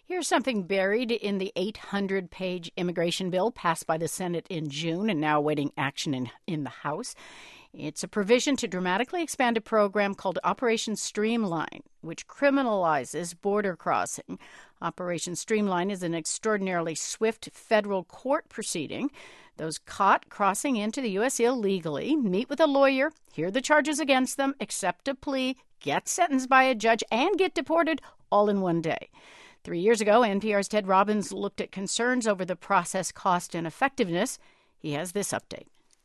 Here's something buried in the 800-page immigration bill passed by the Senate in June and now awaiting action in the House. It's a provision to dramatically expand a program called Operation Streamline, which criminalizes border crossing. Operation Streamline is an extraordinarily swift federal court proceeding. Those caught crossing into the U.S. illegally meet with a lawyer, hear the charges against them, accept a plea, get sentenced by a judge, and get deported all in one day. 3 years ago, NPR's Ted Robbins looked at concerns over the process, cost, and effectiveness. He has this update.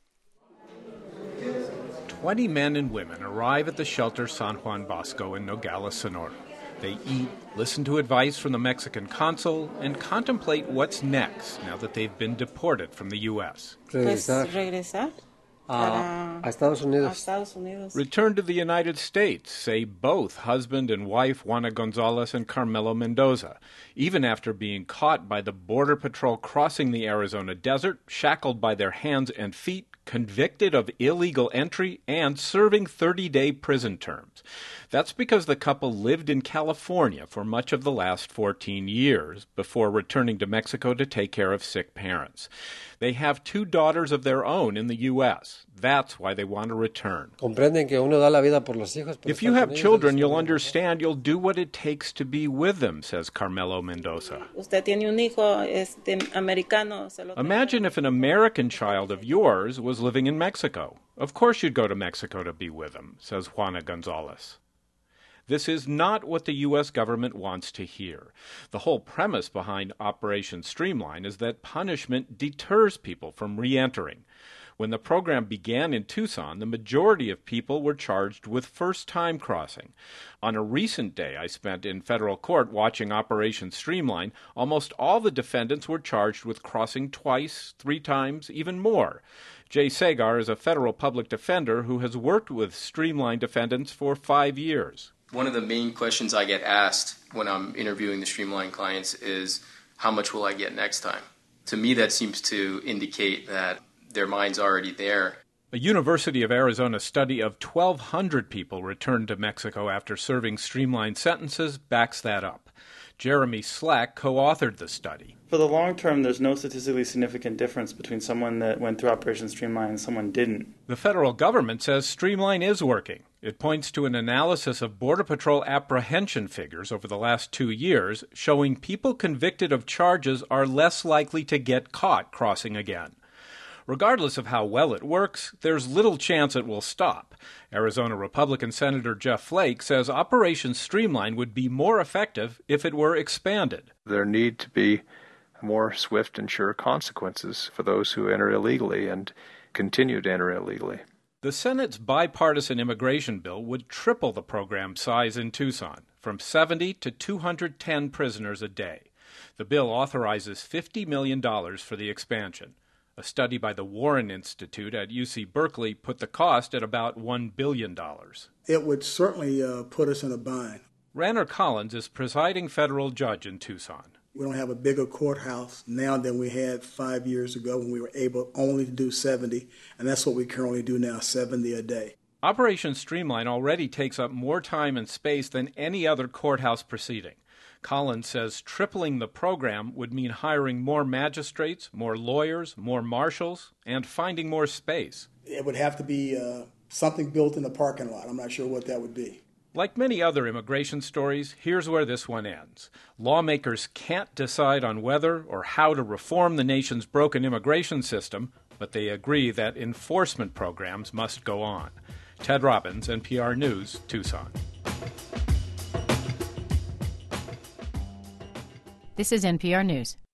20 men and women arrive at the shelter San Juan Bosco in Nogales, Sonora. They eat, listen to advice from the Mexican consul, and contemplate what's next now that they've been deported from the U.S. Regresar. A Estados Unidos. Return to the United States, say both husband and wife Juana Gonzalez and Carmelo Mendoza, even after being caught by the Border Patrol crossing the Arizona desert, shackled by their hands and feet, convicted of illegal entry, and serving 30-day prison terms. That's because the couple lived in California for much of the last 14 years before returning to Mexico to take care of sick parents. They have 2 daughters of their own in the U.S. That's why they want to return. If you have children, you'll understand you'll do what it takes to be with them, says Carmelo Mendoza. Imagine if an American child of yours was living in Mexico. Of course you'd go to Mexico to be with them, says Juana Gonzalez. This is not what the U.S. government wants to hear. The whole premise behind Operation Streamline is that punishment deters people from re-entering. When the program began in Tucson, the majority of people were charged with first-time crossing. On a recent day I spent in federal court watching Operation Streamline, almost all the defendants were charged with crossing twice, 3 times, even more. Jay Sagar is a federal public defender who has worked with Streamline defendants for 5 years. One of the main questions I get asked when I'm interviewing the Streamline clients is, how much will I get next time? To me, that seems to indicate that their mind's already there. A University of Arizona study of 1,200 people returned to Mexico after serving Streamline sentences backs that up. Jeremy Slack co-authored the study. For the long term, there's no statistically significant difference between someone that went through Operation Streamline and someone didn't. The federal government says Streamline is working. It points to an analysis of Border Patrol apprehension figures over the last 2 years, showing people convicted of charges are less likely to get caught crossing again. Regardless of how well it works, there's little chance it will stop. Arizona Republican Senator Jeff Flake says Operation Streamline would be more effective if it were expanded. There need to be more swift and sure consequences for those who enter illegally and continue to enter illegally. The Senate's bipartisan immigration bill would triple the program size in Tucson, from 70 to 210 prisoners a day. The bill authorizes $50 million for the expansion. A study by the Warren Institute at UC Berkeley put the cost at about $1 billion. It would certainly put us in a bind. Ranner Collins is presiding federal judge in Tucson. We don't have a bigger courthouse now than we had 5 years ago when we were able only to do 70, and that's what we currently do now, 70 a day. Operation Streamline already takes up more time and space than any other courthouse proceeding. Collins says tripling the program would mean hiring more magistrates, more lawyers, more marshals, and finding more space. It would have to be something built in the parking lot. I'm not sure what that would be. Like many other immigration stories, here's where this one ends. Lawmakers can't decide on whether or how to reform the nation's broken immigration system, but they agree that enforcement programs must go on. Ted Robbins, NPR News, Tucson. This is NPR News.